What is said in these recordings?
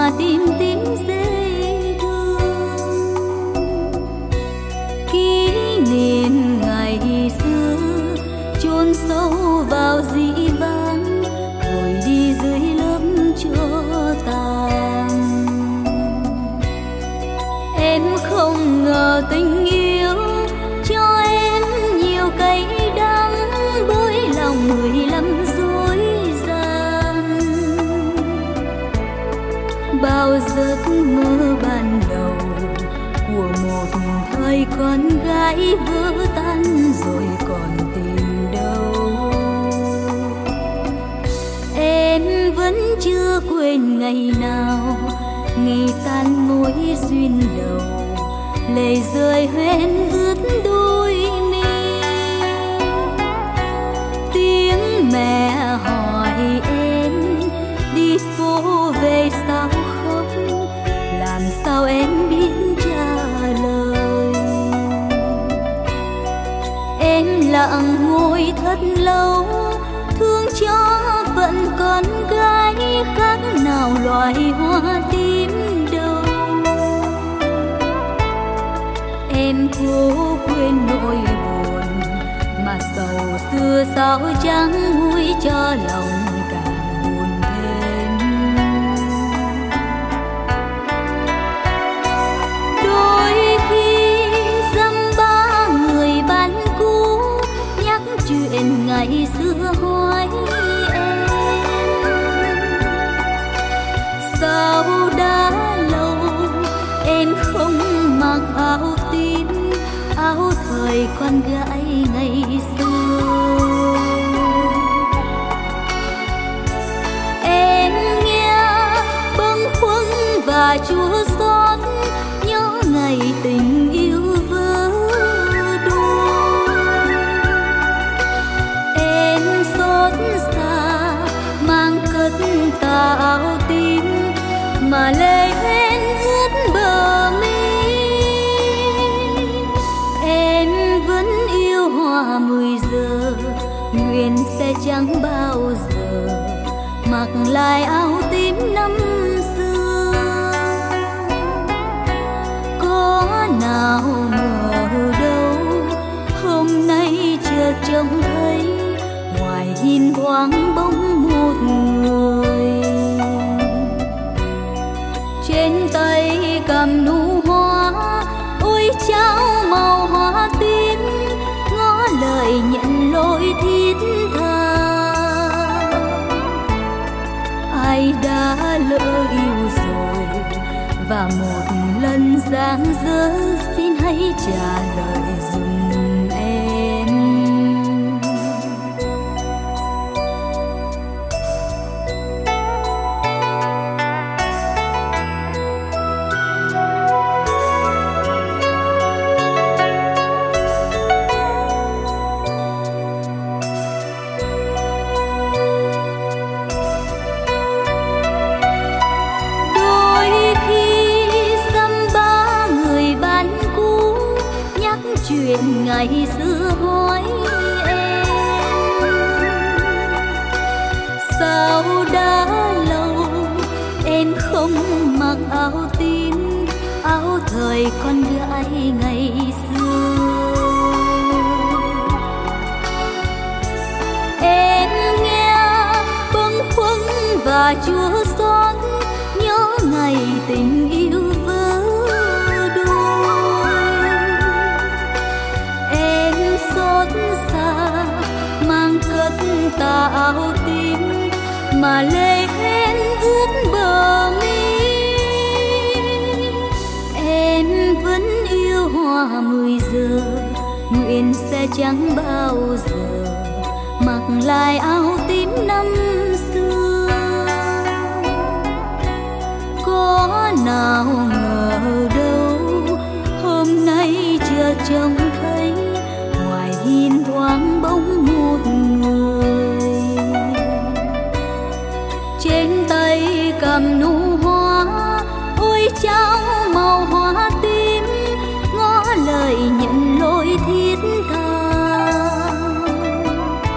hoa tím tím dễ thương. Kỷ niệm ngày xưa chôn sâu vào dĩ vãng, vội đi dưới lớp tro tàn. Em không ngờ tình yêu cho em nhiều cay đắng, bối lòng 15 dối gian. Bao giấc mơ ban đầu của một thời con gái vỡ tan rồi còn tìm đâu. Em vẫn chưa quên ngày nào ngày tan mối duyên đầu, lệ rơi hoen ướt đôi mi. Tiếng mẹ hỏi em đi phố về sao khóc, làm sao em biết trả lời. Em lặng ngồi thật lâu, thương cho vẫn con gái khác nào loài hoa tím đâu. Em cố quên nỗi buồn mà sầu xưa sao chẳng nguôi cho lòng càng buồn thêm. Đôi khi dăm ba người bạn cũ nhắc chuyện ngày xưa hỏi em, sao đã lâu em không mặc áo tím, áo thời con gái ngày xưa. Em nghe bâng khuâng và chua xót, nhớ ngày tình yêu vỡ đôi. Em xót xa mang cất tà áo tím mà lệ hoen ướt bờ mi. Em vẫn yêu hoa 10 giờ, nguyện sẽ chẳng bao giờ mặc lại áo tím năm xưa. Có nào ngờ đâu hôm nay chợt trông thấy ngoài hiên thoáng bóng một người. Trên tay cầm nụ hoa, ôi trao màu hoa tím, ngỏ lời nhận lỗi thiết tha. Ai đã lỡ yêu rồi và một lần giang dở, xin hãy trả lời dùm em. Chuyện ngày xưa hỏi em, sao đã lâu em không mặc áo tím, áo thời con gái ngày xưa. Em nghe bâng khuâng và chua xót, nhớ ngày tình yêu vỡ đôi. Em xót xa mang cất tà áo tím mà lệ hoen ướt bờ mi. Em vẫn yêu hoa 10 giờ, nguyện sẽ chẳng bao giờ mặc lại áo tím năm xưa. Có nào ngờ đâu hôm nay chợt trông thấy ngoài hiên thoáng bóng một người. Trên tay cầm nụ hoa, ôi trao màu hoa tím, ngỏ lời nhận lỗi thiết tha.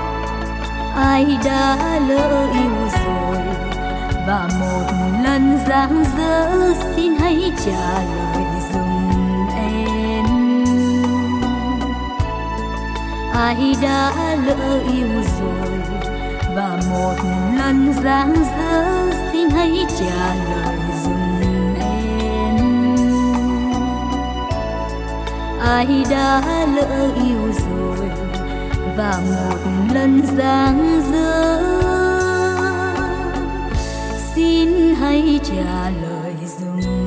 Ai đã lỡ yêu rồi và một lần dang dở, xin hãy trả lời giùm em. Ai đã lỡ yêu rồi và một lần dang dở, xin hãy trả lời giùm em. Ai đã lỡ yêu rồi và một lần dang dở, xin hãy trả lời giùm